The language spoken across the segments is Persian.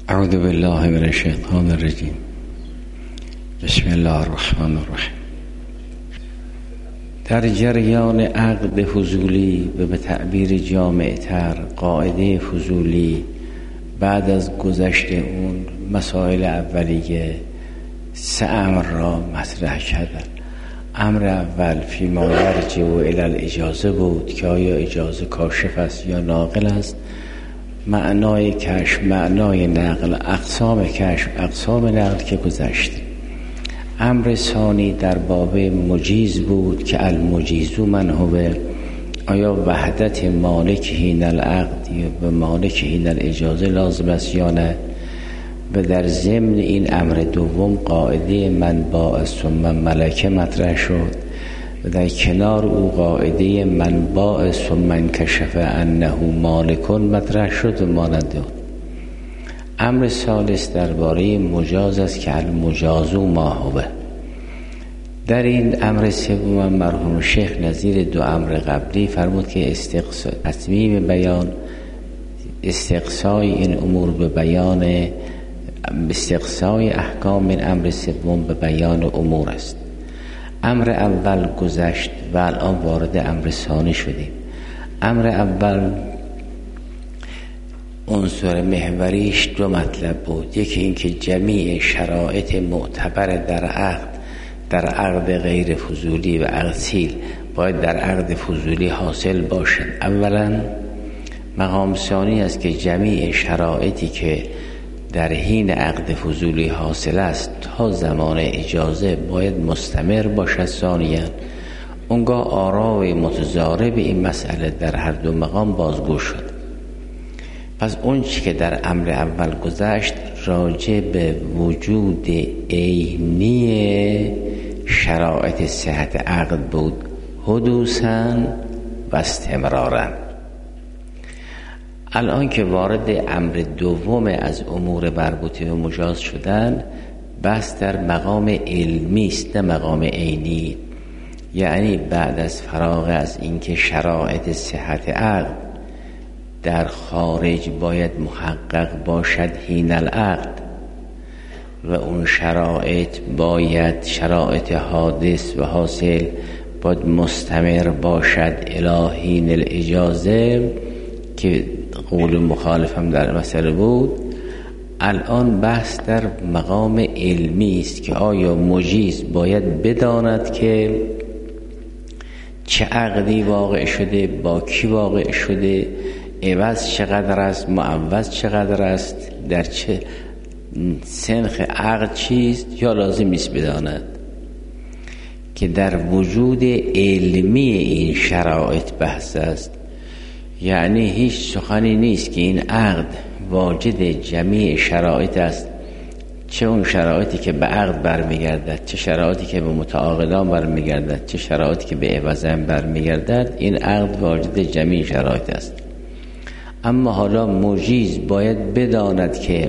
اعوذ بالله من الشیطان الرجیم. بسم الله الرحمن الرحیم. در جریان عقد فضولی و به تعبیر جامع‌تر قاعده فضولی، بعد از گذشت اون مسائل اولیه 3 امر را مطرح کردن. امر اول فیما یرجع الی الاجازه بود که آیا اجازه کاشف است یا ناقل است، معنای کشف، معنای نقل، اقسام کشف، اقسام نقل که گذشت. امر ثانی در باب مجیز بود که المجیز من هو، آیا وحدت مالک حین العقد و مالک حین الاجازه لازم است یا نه. و در ضمن این امر دوم قاعده من باع ثم ملکه مطرح شد و در کنار او قاعده من باع ثم انکشف انه مالک مطرح شد و مانند اون. امر ثالث درباره مجاز است که المجاز ما هو. در این امر سوم مرحوم شیخ نظیر 2 امر قبلی فرمود که تتمیم بیان، استقصای این امور به بیان، استقصای احکام من امر سوم به بیان امور است. امر اول گذشت و الان وارد امر ثانی شدیم. امر اول عنصر محوریش 2 مطلب بود. یکی این که جمیع شرایط معتبر در عقد غیر فضولی و اصیل باید در عقد فضولی حاصل باشد. اولا مقام ثانی است که جمیع شرایطی که در حین عقد فضولی حاصل است تا زمان اجازه باید مستمر باشد. ثانیاً اونگاه آراء متضارب این مسئله در هر 2 مقام بازگو شد. پس اون چی که در امر اول گذشت راجع به وجود عینی شرایط صحت عقد بود، حدوثاً و استمراراً. الان که وارد امر دوم از امور مربوطه و مجاز شدن، بس در مقام علمی است نه مقام عینی. یعنی بعد از فراغ از اینکه شرایط صحت عقد در خارج باید محقق باشد حین العقد و اون شرایط باید شرایط حادث و حاصل باید مستمر باشد الی حین الاجازه که قول مخالف هم در مسئله بود. الان بحث در مقام علمی است که آیا مجیز باید بداند که چه عقدی واقع شده، با کی واقع شده، عوض چقدر است، معوض چقدر است، در چه سنخ عقد چیست، یا لازم نیست بداند. که در وجود علمی این شرایط بحث است. یعنی هیچ سخنی نیست که این عقد واجد جمیع شرایط است، چه اون شرایطی که به عقد برمیگردد، چه شرایطی که به متعاقدان برمیگردد، چه شرایطی که به عوضان برمیگردد. این عقد واجد جمیع شرایط است. اما حالا مجیز باید بداند که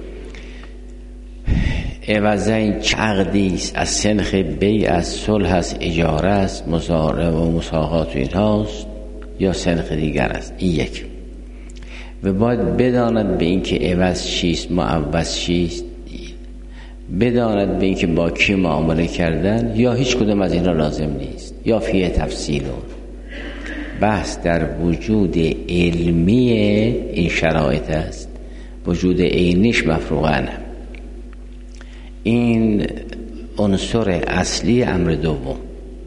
عوضین چه عقدی است، از سنخ بیع است، صلح است، اجاره است، مزارع و مساقات و اینهاست، یا سنخ دیگر است. این یک. و باید بداند به این که عوض چیست، معوض چیست، بداند به این که با کی معامله کردن، یا هیچ کدوم از این را لازم نیست، یا فیه تفصیلون. بحث در وجود علمی این شرایط است، وجود عینیش مفروغانه. این عنصر اصلی امر دوم.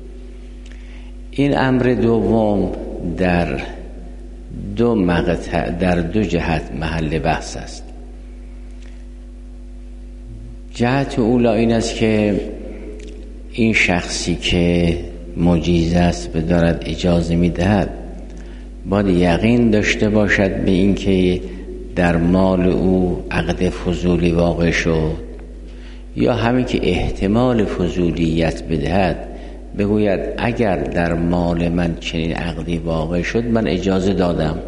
این امر دوم در 2 مقطع، در 2 جهت محل بحث است. جهت اولا این است که این شخصی که مجیز است و دارد اجازه میدهد باید یقین داشته باشد به این که در مال او عقد فضولی واقع شد، یا همین که احتمال فضولیت بدهد بگوید اگر در مال من چنین عقدی واقع شد من اجازه دادم،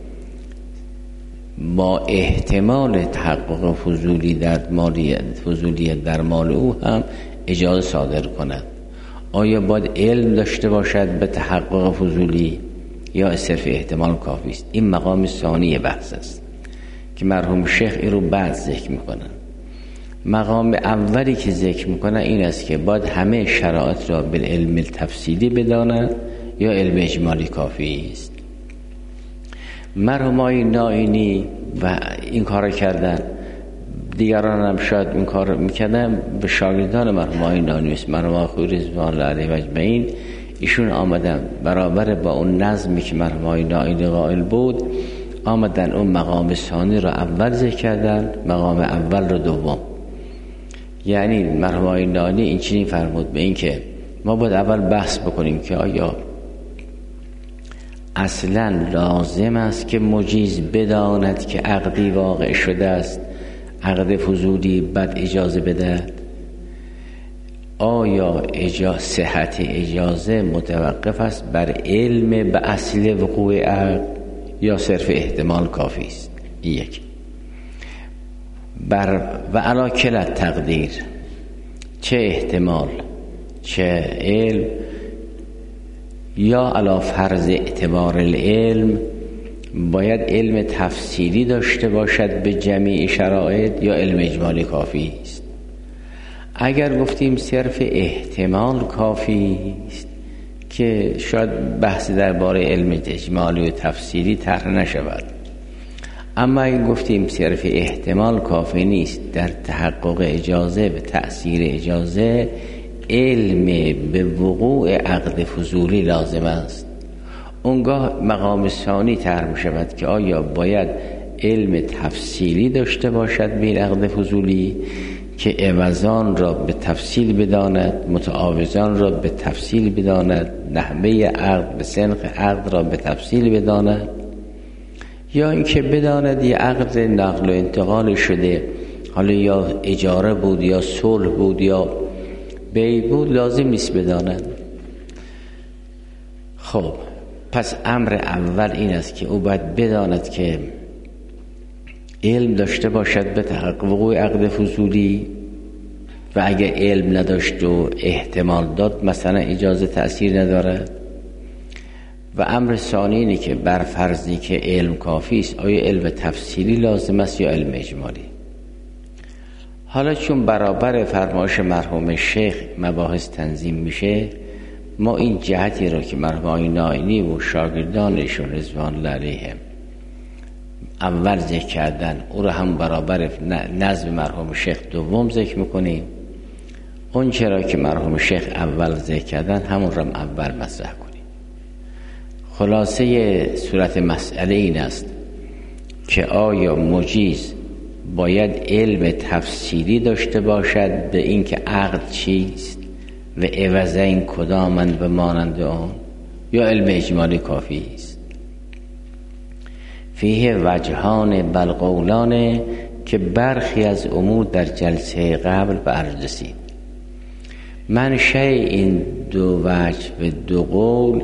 با احتمال تحقق فضولیت در مال او هم اجازه صادر کند. آیا باید علم داشته باشد به تحقق فضولی یا صرف احتمال کافی است؟ این مقام ثانی بحث است که مرحوم شیخ این رو بعد ذکر میکنن. مقام اولی که ذکر میکنن این است که باید همه شرایط را به علم تفصیلی بدانند یا علم اجمالی کافی است. مرحوم آقای نائینی و این کار کردن، دیگران هم شاید این کار میکردن، به شاگردان مرحوم آقای نائینی است، مرحوم آقای خویی رضوان الله علیه اجمعین، ایشون آمدن برابر با اون نظمی که مرحوم آقای نائینی قائل بود، آمدن اون مقام ثانی را اول ذکر کردن، مقام اول را دوم. یعنی مرحوم آقای نائینی این چنین فرمود به این که ما باید اول بحث بکنیم که آیا اصلا لازم است که مجیز بداند که عقدی واقع شده است، عقد فضولی، بعد اجازه بدهد؟ آیا صحت اجازه متوقف است بر علم به اصل وقوع عقد یا صرف احتمال کافی است؟ یک. و علی کلا تقدیر، چه احتمال چه علم، یا علی فرض اعتبار العلم باید علم تفصیلی داشته باشد به جمیع شرایط یا علم اجمالی کافی است؟ اگر گفتیم صرف احتمال کافی است که شاید بحث درباره علم اجمالی و تفصیلی طرح نشود، اما اگر گفتیم صرف احتمال کافی نیست، در تحقق اجازه و تأثیر اجازه علم به وقوع عقد فضولی لازم است، اونگاه مقام ثانی طرح می شود که آیا باید علم تفصیلی داشته باشد به عقد فضولی که عوضان را به تفصیل بداند، متعاوضان را به تفصیل بداند، نحوه عقد به سنخ عقد را به تفصیل بداند، یا اینکه بداند یه عقد نقل و انتقال شده، حالا یا اجاره بود یا صلح بود یا بیع بود، لازم نیست بداند. خب پس امر اول این است که او باید بداند که علم داشته باشد به تحقق وقوع عقد فضولی، و اگر علم نداشت و احتمال داد مثلا اجازه تأثیر ندارد. و امر ثانی اینه که بر فرضی که علم کافی است، آیا علم تفصیلی لازم است یا علم اجمالی؟ حالا چون برابر فرمایش مرحوم شیخ مباحث تنظیم میشه، ما این جهتی را که مرحوم آقای نائینی و شاگردانشون رضوان الله علیهم اول ذکر کردن، او را هم برابر نظم مرحوم شیخ دوم ذکر میکنیم. اون چرا که مرحوم شیخ اول ذکر کردن همون را هم اول مطرح کنیم. خلاصه صورت مسئله این است که آیا مجیز باید علم تفصیلی داشته باشد به این که عقد چیست و عوضین کدامند و مانند آن، یا علم اجمالی کافی است؟ فیه وجهان بل قولان، که برخی از امور در جلسه قبل به عرض رسید. منشأ این دو وجه و دو قول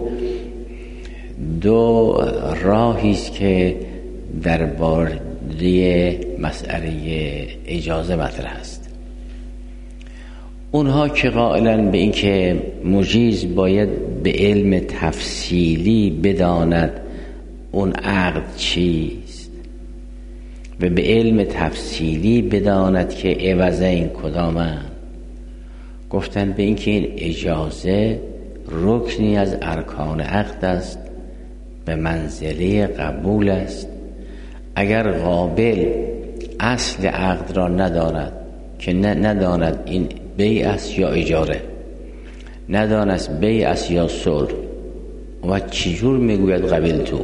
دو راهی است که درباره مسئله اجازه مطرح است. اونها که قائلن به این که مجیز باید به علم تفصیلی بداند اون عقد چیست و به علم تفصیلی بداند که عوضه این کدامند، گفتن به این که این اجازه رکنی از ارکان عقد است، به منزله قبول است. اگر قابل اصل عقد را نداند که نداند این بیع است یا اجاره، نداند بیع است یا صلح، و چجور میگوید قبل تو؟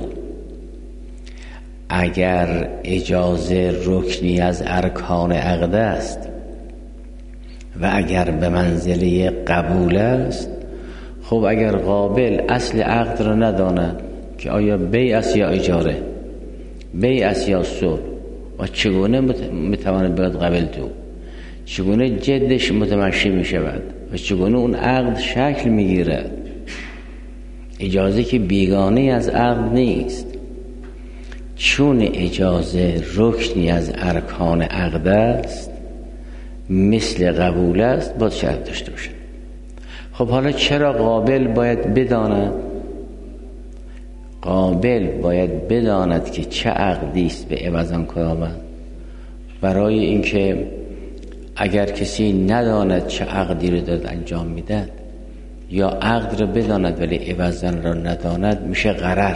اگر اجازه رکنی از ارکان عقد است و اگر به منزله قبول است، خب اگر قابل اصل عقد را نداند که آیا بیع است یا اجاره، بیع است یا صلح، و چگونه میتواند بگوید قبل تو؟ چگونه جدش متمشی میشود و چگونه اون عقد شکل میگیرد؟ اجازه که بیگانه از عقد نیست، چون اجازه رکنی از ارکان عقد است، مثل قبول است، باید شرط داشته باشد. خب حالا چرا قابل باید بداند؟ قابل باید بداند که چه عقدی است به عوض آن کدامند، برای اینکه اگر کسی نداند چه عقدی رو داد انجام میدهد یا عقد رو بداند ولی عوضن را نداند میشه غرر.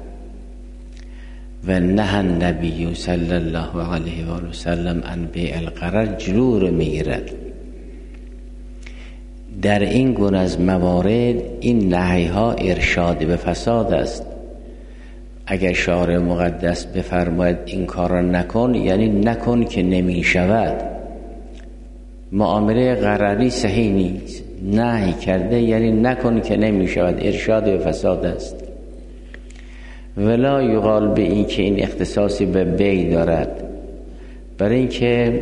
و نه النبی صلی الله علیه و آله و سلم عن بیع الغرر، جلو رو میگیرد. در این گونه از موارد این نهی ها ارشاد به فساد است. اگر شارع مقدس بفرماید این کار را نکن، یعنی نکن که نمی شود. معامله غرری صحیح نیست. نهی کرده یعنی نکن که نمی شود، ارشاد به فساد است. ولا یقال به این که این اختصاصی به بی دارد، برای اینکه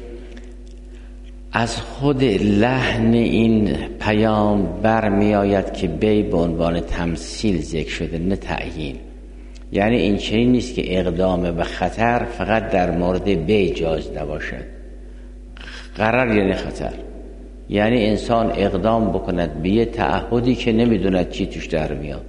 از خود لحن این پیام برمی آید که بی به عنوان تمثیل ذکر شده نه تعیین. یعنی این چنین نیست که اقدام به خطر فقط در مورد بی جایز نباشد. غرر یعنی خطر، یعنی انسان اقدام بکند به یه تعهدی که نمیدوند چی توش در میاد.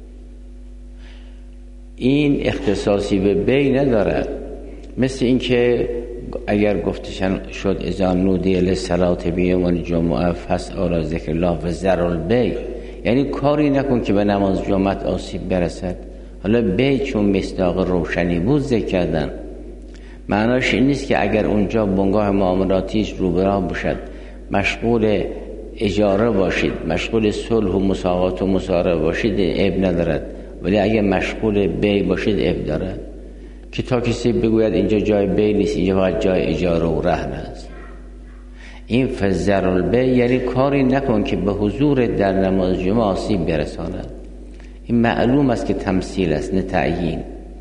این اختصاصی به بی ندارد. مثل این که اگر گفتشن شد اذا نودی للصلاة بیوم الجمعه فاسعوا الی ذکر الله و ذروا البیع، یعنی کاری نکن که به نماز جمعه آسیب برسد. حالا بی چون مصداق روشنی بود ذکر کردن، معناش این نیست که اگر اونجا بنگاه معاملاتیش رو به راه باشد مشغول اجاره باشید، مشغول صلح و مساوات و مسارعه باشید عیب ندارد، ولی اگر مشغول بی باشید عیب دارد. که تا کسی بگوید اینجا جای بی نیست، اینجا فقط جای اجاره و رهن است. این فذر البی یعنی کاری نکن که به حضور در نماز جمعه آسیب برساند. این معلوم است که تمثیل است نه تعیین.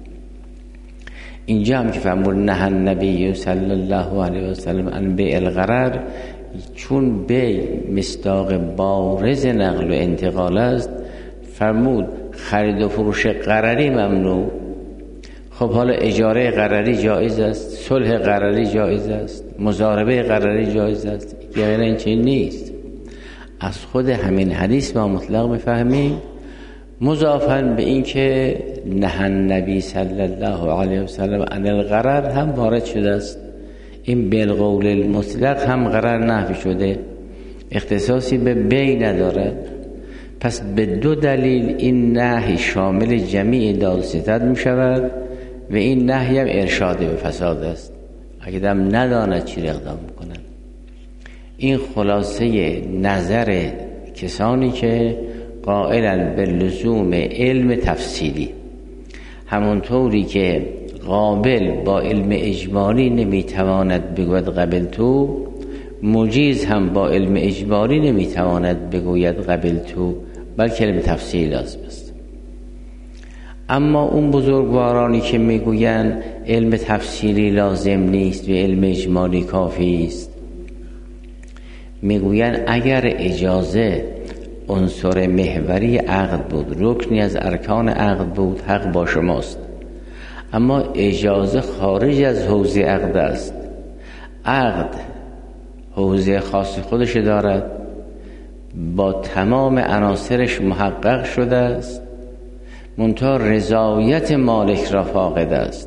اینجا هم که فرمود نه النبی صلی الله علیه و سلم عن بیع الغرر، چون بی مصداق بارز نقل و انتقال است، فرمود خرید و فروش غرری ممنوع. خب حالا اجاره غرری جایز است، صلح غرری جایز است، مضاربه غرری جایز است، غیر این چیز نیست. از خود همین حدیث ما مطلق میفهمیم، مضافاً به این که نه النبی صلی الله علیه و سلم عن الغرر هم وارد شده است. این بالقول المطلق هم غرر نفی شده، اختصاصی به بی ندارد. پس به دو دلیل این نهی شامل جمیع داد و ستد می شود و این نهی هم ارشاد به فساد است. اگه دم نداند چی اقدام میکنند. این خلاصه نظر کسانی که قائلن به لزوم علم تفصیلی، همونطوری که قابل با علم اجمالی نمیتواند بگوید قبل تو، مجیز هم با علم اجمالی نمیتواند بگوید قبل تو، بلکه علم تفصیل لازم است. اما اون بزرگوارانی که میگویند علم تفصیلی لازم نیست و علم اجمالی کافی است، میگویند اگر اجازه عنصر محوری عقد بود، رکنی از ارکان عقد بود، حق با شماست. اما اجازه خارج از حوزه عقد است. عقد حوزه خاص خودش دارد، با تمام عناصرش محقق شده است، منتها رضایت مالک را فاقد است.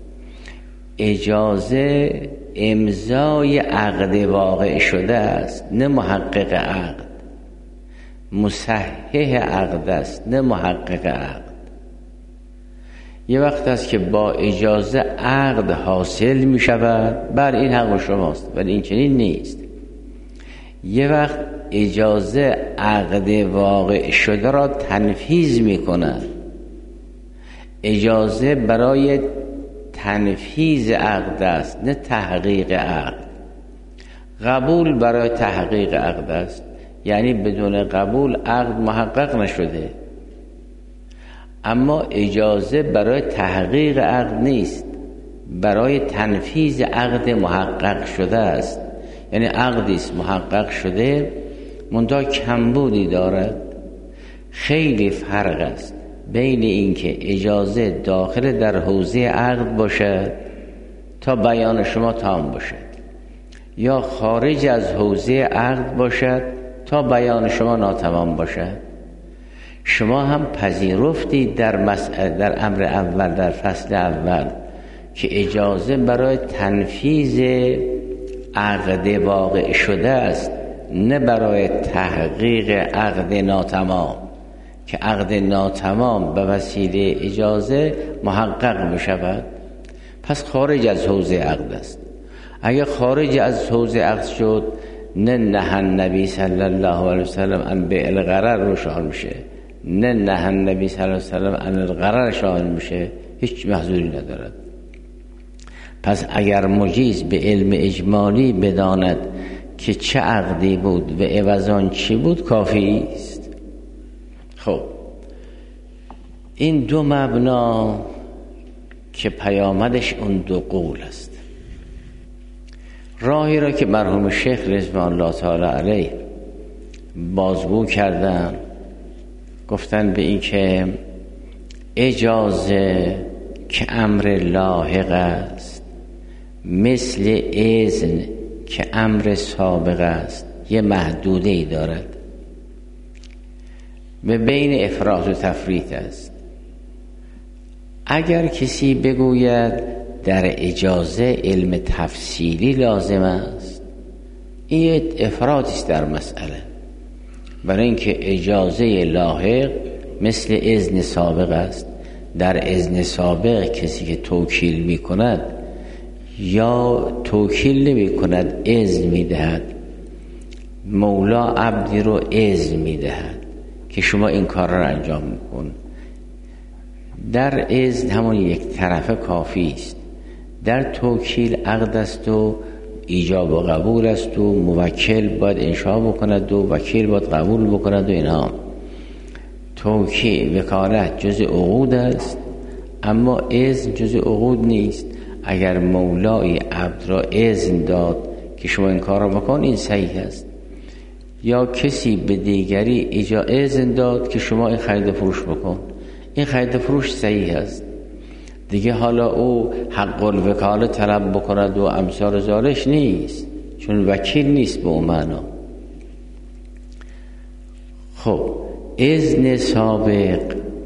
اجازه امضای عقد واقع شده است نه محقق عقد، مصحح عقد است نه محقق عقد. یه وقت است که با اجازه عقد حاصل می شود، بر این حق شماست، ولی این چنین نیست. یه وقت اجازه عقد واقع شده را تنفیذ می کند. اجازه برای تنفیذ عقد است نه تحقیق عقد. قبول برای تحقیق عقد است، یعنی بدون قبول عقد محقق نشده. اما اجازه برای تحقیق عقد نیست، برای تنفیذ عقد محقق شده است. یعنی عقدی است محقق شده منتها کمبودی دارد. خیلی فرق است بین اینکه اجازه داخل در حوزه عقد باشد تا بیان شما تام باشد، یا خارج از حوزه عقد باشد تا بیان شما ناتمام باشد. شما هم پذیرفتید در امر اول، در فصل اول، که اجازه برای تنفیذ عقد واقع شده است، نه برای تحقیق عقد ناتمام، که عقد ناتمام به وسیله اجازه محقق بشود. پس خارج از حوزه عقد است. اگه خارج از حوزه عقد شد، نه النبی صلی الله علیه وسلم عن بیع الغرر رو شامل میشه، نه النبی صلی الله علیه وسلم عن الغرر شامل میشه، هیچ محذوری ندارد. پس اگر مجیز به علم اجمالی بداند که چه عقدی بود و عوضان چی بود، کافی است. خب این دو مبنا که پیامدش اون دو قول است. راهی را که مرحوم شیخ رضوان الله تعالی علیه بازگو کردن، گفتن به این که اجازه که امر لاحق است، مثل اذن که امر سابق است، یه محدوده ای دارد، به بین افراط و تفریط است. اگر کسی بگوید در اجازه علم تفصیلی لازم است، این افراطی است در مسئله، برای اینکه اجازه لاحق مثل اذن سابق است. در اذن سابق کسی که توکیل می کند یا توکیل نمی کند، اذن می دهد. مولا عبدی رو اذن می دهد که شما این کار را انجام کن. در اذن همون یک طرفه کافی است. در توکیل عقد است و ایجاب و قبول است و موکل باید انشاء بکند و وکیل باید قبول بکند و اینها. توکیل وکالت جز عقود است، اما اذن جز عقود نیست. اگر مولای عبد را اذن داد که شما این کار را بکن، این صحیح است. یا کسی به دیگری اذن داد که شما این خرید فروش بکن، این خرید فروش صحیح است دیگه. حالا او حق الوکاله طلب بکند و امثال ذالک نیست، چون وکیل نیست به اون معنا. خب اذن سابق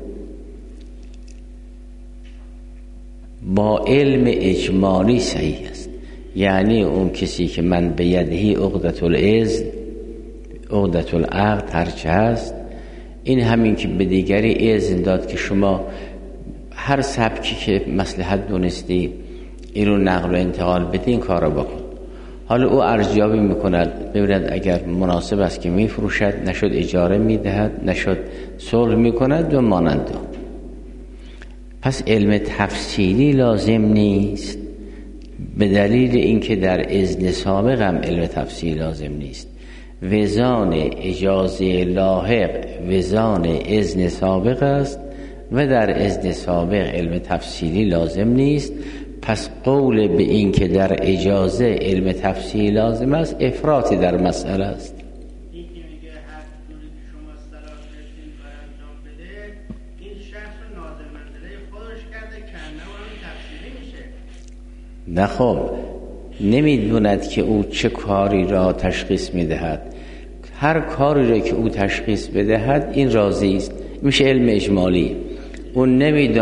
با علم اجمالی صحیح است. یعنی اون کسی که من به یدهی عقدة الاذن، عقدة العقد هرچه هست، این همین که به دیگری اذن داد که شما هر سبکی که مصلحت دونستی این رو نقل و انتقال بدی، این کار رو بکن. حالا او ارزیابی میکند، ببیند اگر مناسب است که میفروشد، نشد اجاره میدهد، نشد صلح میکند و مانند. پس علم تفصیلی لازم نیست، به دلیل اینکه در اذن سابق هم علم تفصیلی لازم نیست. وزان اجازه لاحق وزان اذن سابق است و در اذن سابق علم تفصیلی لازم نیست. پس قول به این که در اجازه علم تفصیلی لازم است، افراطی در مسئله است. این که میگه هر دوری که شما صلاح داشتین کار انجام بده، این شخص رو نازل منزله خودش کرده که همین تفصیلی میشه. نه خب نمیدوند که او چه کاری را تشخیص میدهد. هر کاری را که او تشخیص بدهد این راضی است، میشه علم اجمالی. اون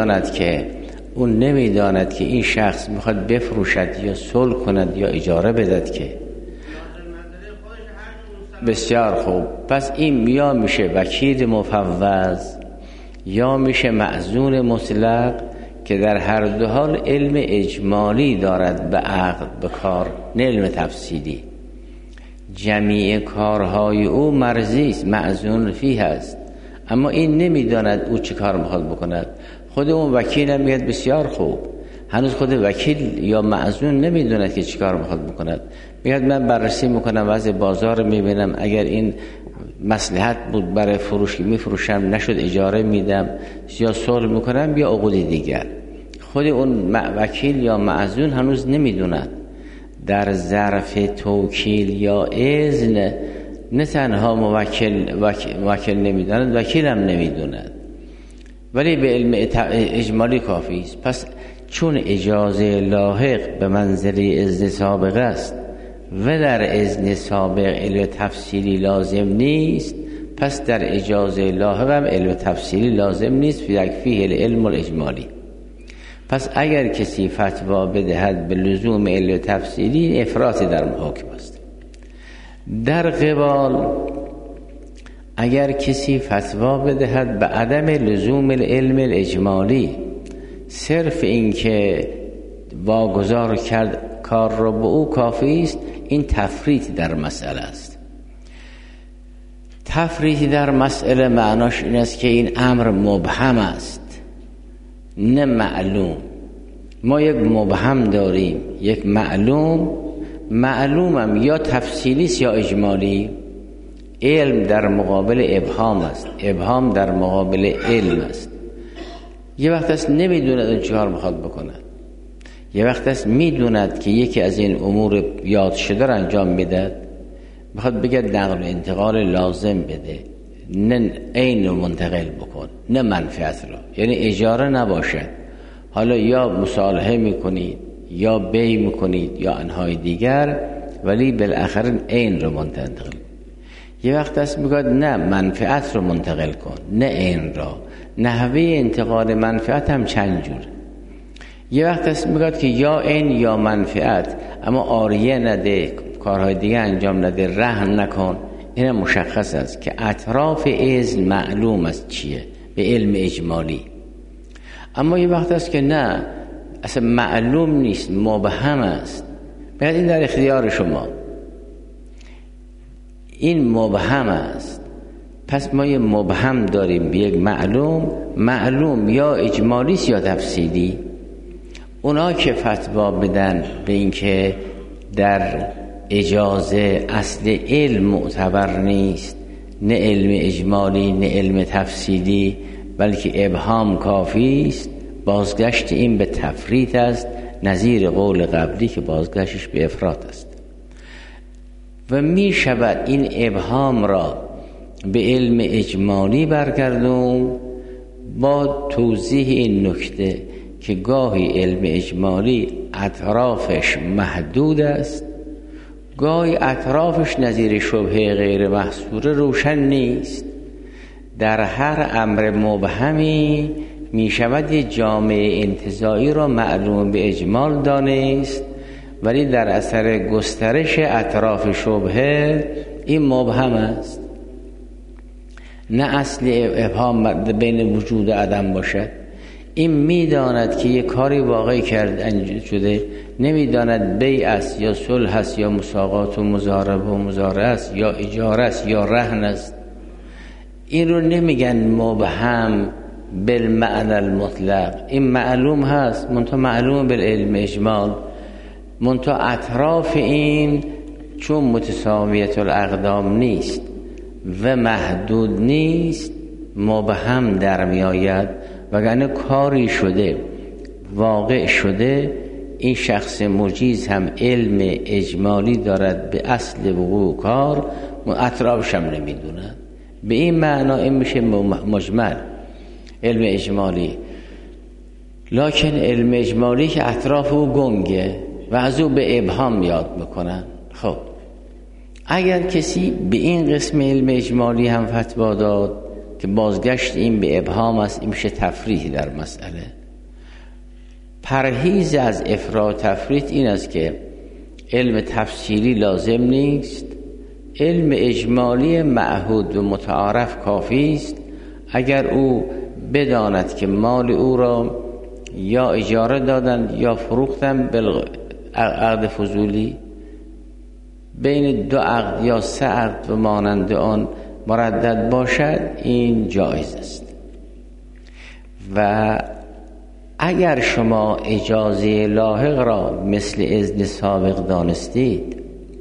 نمیداند که این شخص میخواد بفروشد یا صلح کند یا اجاره بدهد. که بسیار خوب. پس این یا میشه وکیل مفوض یا میشه مأذون مطلق، که در هر دو حال علم اجمالی دارد به عقد، به کار، نه علم تفصیلی. جمیع کارهای او مرضی است، مأذون فیه است، اما این نمیداند او چه کار میخواد بکند. خود اون وکیل هم میگه بسیار خوب، هنوز خود وکیل یا مأذون نمیداند که چه کار میخواد بکند. میگه من بررسی میکنم، وضع بازار میبینم، اگر این مصلحت بود برای فروش میفروشم، نشد اجاره میدم یا صلح میکنم یا عقود دیگر. خود اون وکیل یا مأذون هنوز نمیدوند. در ظرف توکیل یا اذن نه تنها موکل نمیداند، وکیل هم نمیدوند، ولی به علم اجمالی کافی است. پس چون اجازه لاحق به منزله اذن سابق است و در اذن سابق علم تفصیلی لازم نیست، پس در اجازه لاحق هم علم تفصیلی لازم نیست، یکفیه العلم الاجمالی. پس اگر کسی فتوا بدهد به لزوم علم تفصیلی، افراطی در محاکم است. در قبال اگر کسی فتوا بدهد به عدم لزوم العلم الاجمالی، صرف این که واگذار کرد کار را به او کافی است، این تفریط در مسئله است. تفریطی در مسئله معناش این است که این امر مبهم است، نه معلوم. ما یک مبهم داریم، یک معلومم یا تفصیلی است یا اجمالی. علم در مقابل ابهام است، ابهام در مقابل علم است. یه وقت است نمیدوند اون چیکار میخواد بکنه، یه وقت است میدوند که یکی از این امور یاد شده را انجام میدهد، میخواد بگه نقل و انتقال لازم بده، نه عین رو منتقل بکن، نه منفعت رو، یعنی اجاره نباشد. حالا یا مصالحه میکنید یا بی میکنید یا انهای دیگر، ولی بالاخره عین رو منتقل. یه وقت است میگه نه منفعت رو منتقل کن، نه عین را. نحوه انتقال منفعت هم چند جور. یه وقت است میگه که یا عین یا منفعت، اما عاریه نده، کارهای دیگه انجام نده، رهن نکن. این مشخص است که اطراف اذن معلوم است چیه به علم اجمالی. اما یه وقت است که نه، اصلا معلوم نیست، مبهم است. باید این در اختیار شما، این مبهم است. پس ما یه مبهم داریم به یک معلوم یا اجمالی است یا تفصیلی. اونا که فتوا بدن به این که در اجازه اصل علم معتبر نیست، نه علم اجمالی نه علم تفصیلی، بلکه ابهام کافی است، بازگشت این به تفریط است، نظیر قول قبلی که بازگشتش به افراط است. و می شود این ابهام را به علم اجمالی برگردون با توضیح این نکته که گاهی علم اجمالی اطرافش محدود است، گاهی اطرافش نظیر شبهه غیر محصوره روشن نیست. در هر امر مبهمی می شود یه جامعه انتزاعی را معلوم به اجمال دانست، ولی در اثر گسترش اطراف شبهه این مبهم است. نه اصل ابهام بین وجود عدم باشد. این میداند که یک کاری واقعی انجام شده، نمیداند بیع است یا صلح است یا مساقات و مضاربه و مضارعه است یا اجاره است یا رهن است. این رو نمیگن مبهم بالمعنی المطلق. این معلوم هست، منتها معلوم بالعلم اجمال، منتها اطراف این چون متساویت الاقدام نیست و محدود نیست، مبهم در می آید. وگرنه کاری شده، واقع شده، این شخص مجیز هم علم اجمالی دارد به اصل وقوع کار، اطرافش هم نمی دوند. به این معنا این میشه مجمل علم اجمالی. لکن علم اجمالی که اطراف او گنگه و از او به ابهام یاد میکنن. خب اگر کسی به این قسم علم اجمالی هم فتوا داد که بازگشت این به ابهام است، این میشه تفریط در مسئله. پرهیز از افراط تفریط این است که علم تفصیلی لازم نیست، علم اجمالی معهود و متعارف کافی است. اگر او بداند که مال او را یا اجاره دادند یا فروختند بالعقد فضولی، بین 2 عقد یا 3 عقد و مانند آن مردد باشد، این جایز است. و اگر شما اجازه لاحق را مثل اذن سابق دانستید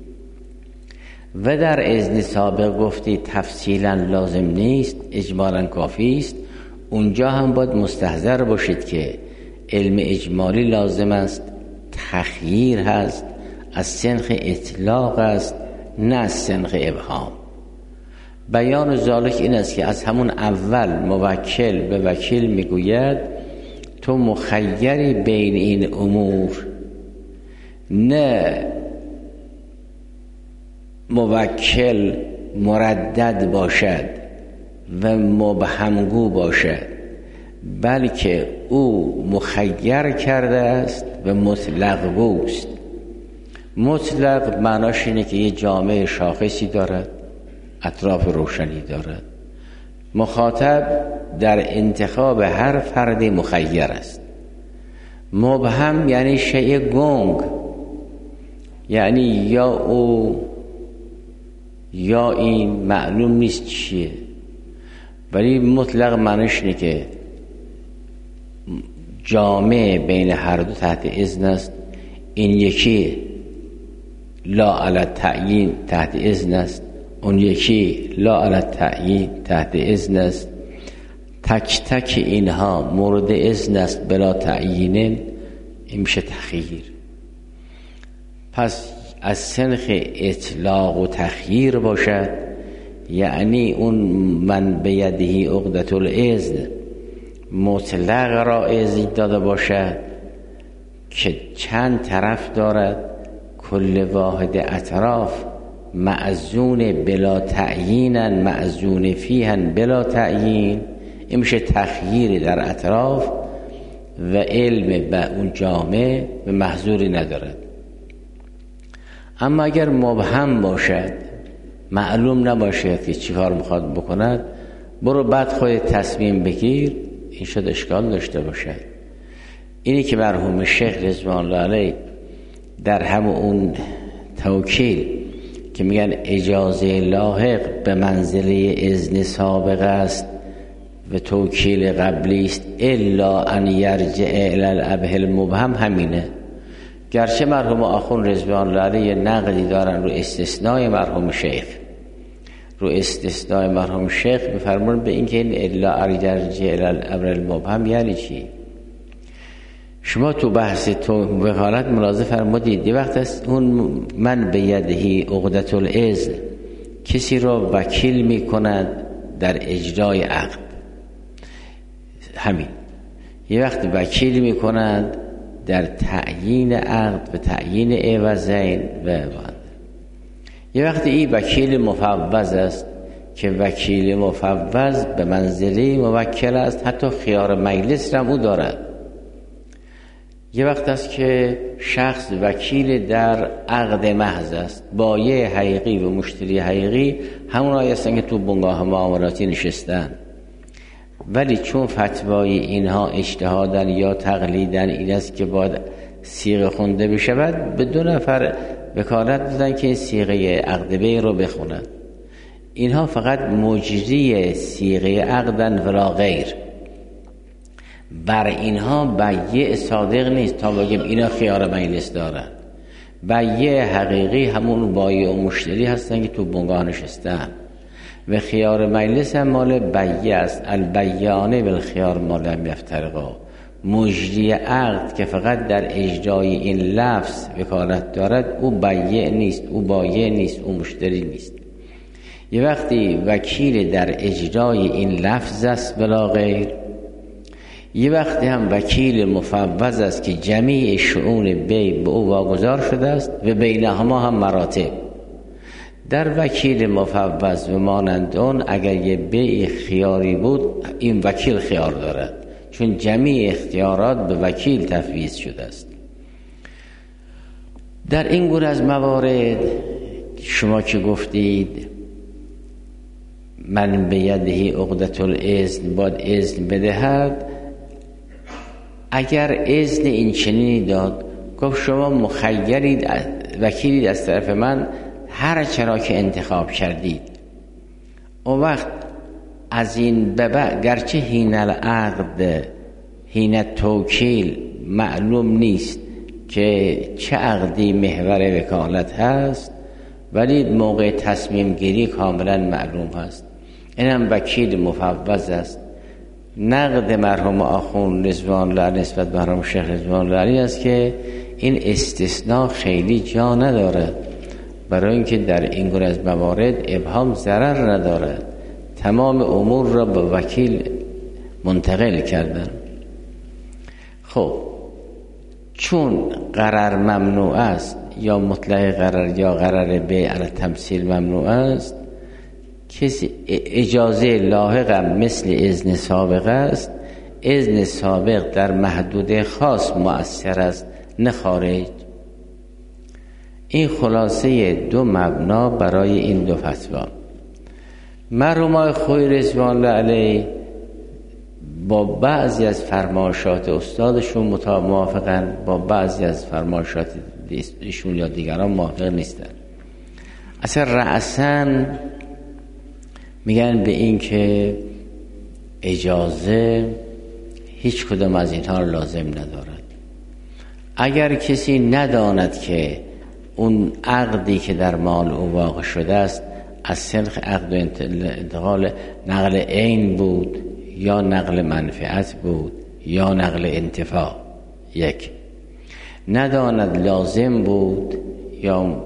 و در اذن سابق گفتید تفصیلا لازم نیست، اجمالا کافی است، اونجا هم باید مستحضر باشید که علم اجمالی لازم است، تخییر هست، از سنخ اطلاق است، نه از سنخ ابهام. بیان ذالک این است که از همون اول موکل به وکیل میگوید تو مخیری بین این امور، نه موکل مردد باشد و مبهمگو باشد، بلکه او مخیر کرده است و مطلق گوست. مطلق معناش اینه که یه جامعه شاخصی دارد، اطراف روشنی دارد. مخاطب در انتخاب هر فرد مخیر است. مبهم یعنی شیء گنگ، یعنی یا او یا این، معلوم نیست چیه. ولی مطلق معنیش اینه که جامعه بین هر دو تحت اذن است. این یکی لا علی التعیین تحت اذن است، اون یکی لا علی التعیین تحت اذن است. تک تک اینها مورد اذن است بلا تعیین، این میشه تخییر. پس از سنخ اطلاق و تخییر باشد، یعنی اون من بیده عقدة الاذن مطلق را اذن داده باشد که چند طرف دارد، کل واحد اطراف معزون بلا تعیینن معزون فیهن بلا تعیین. این میشه تخییر در اطراف و علم به اون جامعه و محظوری ندارد. اما اگر مبهم باشد، معلوم نباشد که چی کار میخواد بکند، برو بعد خود تصمیم بگیر، این شد اشکال داشته باشد. اینی که مرحوم شیخ رضوان الله علیه در همون اون توکیل که میگن اجازه لاحق به منزله اذن سابق است و توکیل قبلی است الا ان یرجع الی الابه المبهم، همینه. گرچه مرحوم آخوند رضوان الله علیه نقدی دارن رو استثناء مرحوم شیخ، رو استثناء مرحوم شیخ میفرمون به اینکه این الا ان یرجع الی الامر المبهم یعنی چی. شما تو بحث تو وکالت ملاحظه فرمودید یه وقت است اون من بیده عقدة الاذن کسی را وکیل میکند در اجرای عقد، همین. یه وقت وکیل میکند در تعیین عقد و تعیین عوضین و یه وقت این وکیل مفوض است که وکیل مفوض به منزله موکل است، حتی خیار مجلس را او دارد. یه وقت است که شخص وکیل در عقد محض است، بایع حقیقی و مشتری حقیقی همونایی هستن که تو بنگاه معاملاتی نشستن، ولی چون فتوای اینها اجتهادن یا تقلیدن این است که باید صیغه خونده بشود، به 2 نفر وکالت دادن که صیغه عقد بیع رو بخونند. اینها فقط مجری صیغه عقدن ولا غیر. بر اینها بیع صادق نیست تا بگیم اینا خیار مجلس دارن. بیع حقیقی همون بایع و مشتری هستن که تو بنگاه نشستن و خیار مجلس هم مال بیع است. البیعان بالخیار ما لم یفترقا. مجری عقد که فقط در اجرای این لفظ وکالت دارد، او بیع نیست، او بایع نیست، او مشتری نیست. یه وقتی وکیل در اجرای این لفظ است بلا غیر، یه وقتی هم وکیل مفوض است که جمیع شؤون بیع به او واگذار شده است و بینهما هم مراتب. در وکیل مفوض و مانند اون اگر یه بیع خیاری بود، این وکیل خیار دارد، چون جمیع اختیارات به وکیل تفویض شده است. در این گونه از موارد شما که گفتید من بیده عقدة الاذن باید اذن بدهد، اگر اذن این چنینی داد، گفت شما مخیرید، وکیلید از طرف من، هر چرا که انتخاب کردید، اون وقت از این به بعد گرچه حین العقد حین توکیل معلوم نیست که چه عقدی محور وکالت هست، ولی موقع تصمیم گیری کاملا معلوم هست. اینم وکیل مفوض است. نقد مرحوم آخوند رضوان الله نسبت به مرحوم شیخ رضوان الله است که این استثناء خیلی جا نداره، برای اینکه در این گونه از موارد ابهام ضرر ندارد، تمام امور را به وکیل منتقل کردن. خب چون قرار ممنوع است، یا مطلق قرار یا قرار بیع علی تمثیل ممنوع است، کسی اجازه لاحقم مثل اذن سابق است. اذن سابق در محدوده خاص مؤثر است، نه خارج. این خلاصه دو مبنا برای این دو فتوا. مرحوم آقای خویی رضوان الله علیه با بعضی از فرمایشات استادشون موافقن، با بعضی از فرمایشات ایشون یا دیگران موافق نیستن. اصلا رأساً میگن به این که اجازه هیچ کدام از اینها لازم ندارد. اگر کسی نداند که اون عقدی که در مال او واقع شده است از سلخ عقد و انتقال نقل عین بود یا نقل منفعت بود یا نقل انتفاع، یک نداند لازم بود یا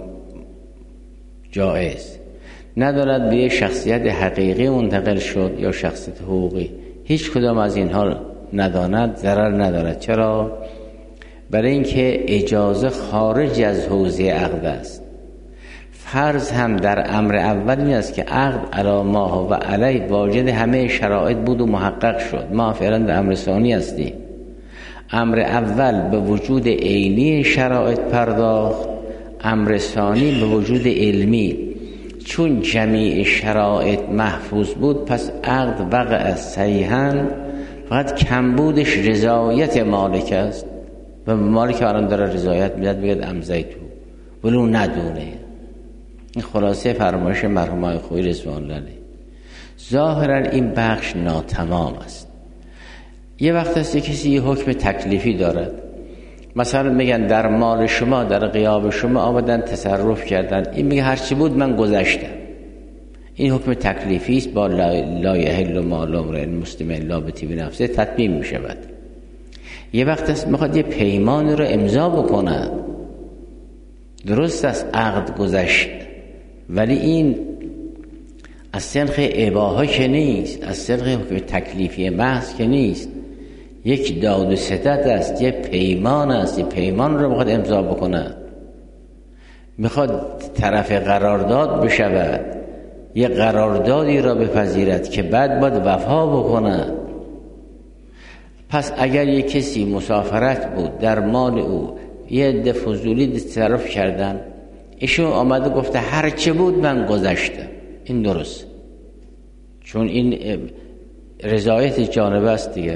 جائز، نداند به یک شخصیت حقیقی منتقل شد یا شخصیت حقوقی، هیچ کدام از اینها نداند، ضرر ندارد. چرا؟ برای اینکه اجازه خارج از حوزه عقد است. فرض هم در امر اول این است که عقد علی ما و علی واجد همه شرایط بود و محقق شد. ما فعلا در امر ثانی هستیم. امر اول به وجود عینی شرایط پرداخت، امر ثانی به وجود علمی. چون جمیع شرایط محفوظ بود پس عقد وقع صحیحاً، فقط کمبودش رضایت مالک است و مالک الان داره رضایت میداد بگید امضیتو ولو ندونه. این خلاصه فرمایش مرحوم آقای خویی رضوان الله علیه. ظاهرا این بخش ناتمام است. یه وقت هست کسی یه حکم تکلیفی دارد، مثلا میگن در مال شما در غیاب شما آمدن تصرف کردن، این میگه هرچی بود من گذشتم. این حکم تکلیفی است، با لا یحل مال امرئ مسلم الا بطیب نفسه تطبیق میشود. یه وقت هست میخواد یه پیمان رو امضا بکنه، درست است عقد گذشت، ولی این از سنخ اباحه که نیست، از سنخ حکم تکلیفی محض که نیست، یک داد و ستد است، یه پیمان است. یه پیمان رو میخواد امضا بکنه، میخواد طرف قرارداد بشود، یه قراردادی را بپذیرد که بعد باید وفا بکنه. پس اگر یک کسی مسافرت بود در مال او یه عده فضولی تصرف کردن، ایشون آمده گفته هر چه بود من گذشتم، این درست، چون این رضایت جانبه است دیگه.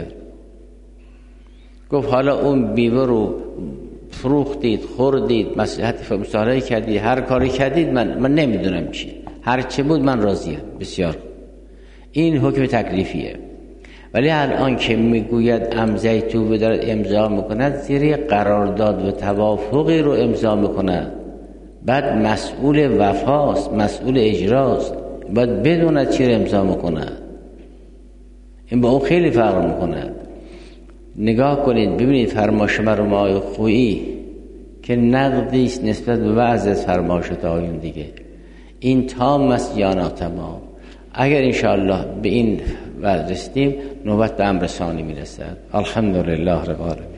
گفت حالا اون بیوه رو فروختید، خوردید، مصلحت مصالحه کردید، هر کاری کردید، من نمیدونم چی، هر چه بود من راضیم. بسیار این حکم تکلیفیه. ولی الان که میگوید امضیتو بدارد امضا میکند، زیر قرارداد و توافقی رو امضا میکند، بعد مسئول وفاست، مسئول اجراست، باید بدوند چی رو امضا میکند. این با اون خیلی فرق میکند. نگاه کنید ببینید فرمایش مرحوم آقای خویی که نقدی است نسبت به بعض از فرمایشات آقایون دیگه، این تام است یا ناتمام. اگر انشاءالله به این رسیدیم نوبت به امر ثانی میرسد. الحمدلله رب العالمین.